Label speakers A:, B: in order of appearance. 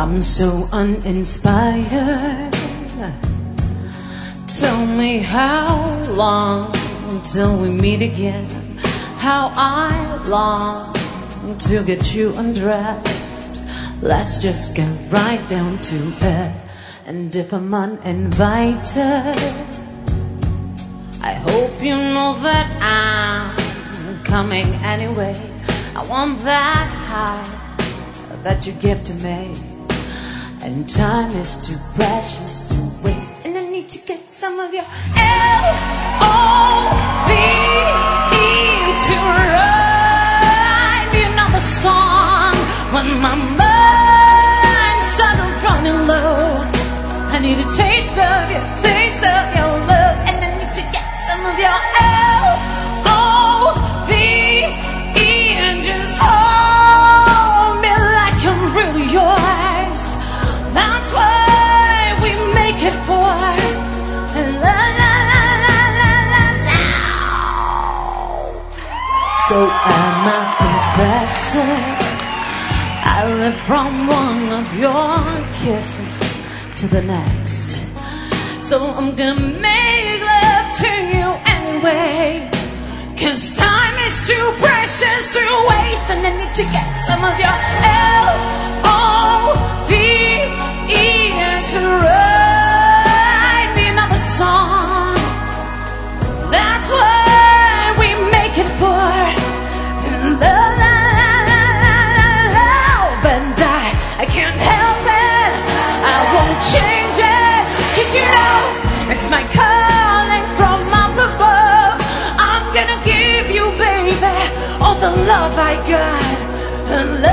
A: I'm so uninspired. Tell me how long till we meet again. How I long to get you undressed. Let's just get right down to it. And if I'm uninvited, I hope you know that I'm coming anyway. I want that high that you give to me. And time is too precious to waste. And I need to get some of your L-O-V-E to write me another song. When my mind started running low, I need a taste of your love. And I need to get some of your L-O-V-E and just hold me like I'm really yours. That's why we make it for. La, la, la, la, la, la, la. So am I confessing? I live from one of your kisses to the next. So I'm gonna make love to you anyway. 'Cause time is too precious to waste. And I need to get some of your L-O-V-E to write me another song. That's why we make it for love, and I can't help it. I won't change it. 'Cause you know it's my calling from up above. I'm gonna give you, baby, all the love I got. And